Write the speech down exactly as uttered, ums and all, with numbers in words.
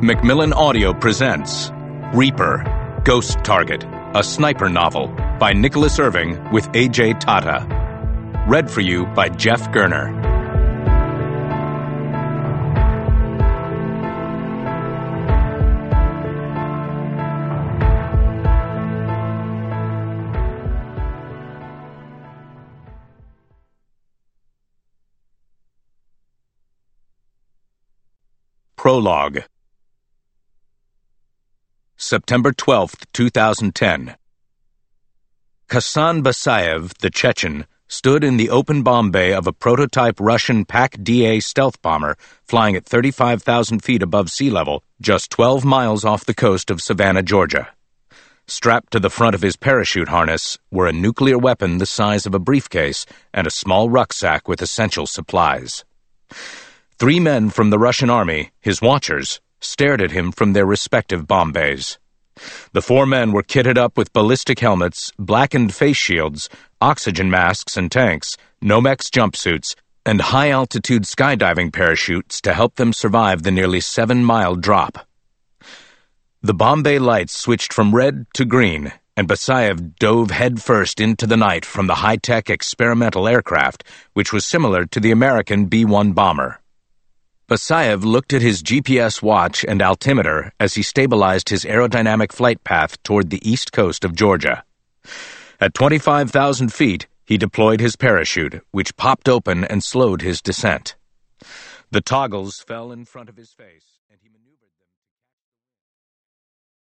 Macmillan Audio presents Reaper, Ghost Target, a sniper novel by Nicholas Irving with A J Tata. Read for you by Jeff Gerner. Prologue. September twelfth, two thousand ten. Kassan Basayev, the Chechen, stood in the open bomb bay of a prototype Russian P A C D A stealth bomber flying at thirty-five thousand feet above sea level, just twelve miles off the coast of Savannah, Georgia. Strapped to the front of his parachute harness were a nuclear weapon the size of a briefcase and a small rucksack with essential supplies. Three men from the Russian army, his watchers, stared at him from their respective bomb bays. The four men were kitted up with ballistic helmets, blackened face shields, oxygen masks and tanks, Nomex jumpsuits, and high-altitude skydiving parachutes to help them survive the nearly seven-mile drop. The bomb bay lights switched from red to green, and Basayev dove headfirst into the night from the high-tech experimental aircraft, which was similar to the American B one bomber. Basayev looked at his G P S watch and altimeter as he stabilized his aerodynamic flight path toward the east coast of Georgia. At twenty-five thousand feet, he deployed his parachute, which popped open and slowed his descent. The toggles fell in front of his face, and he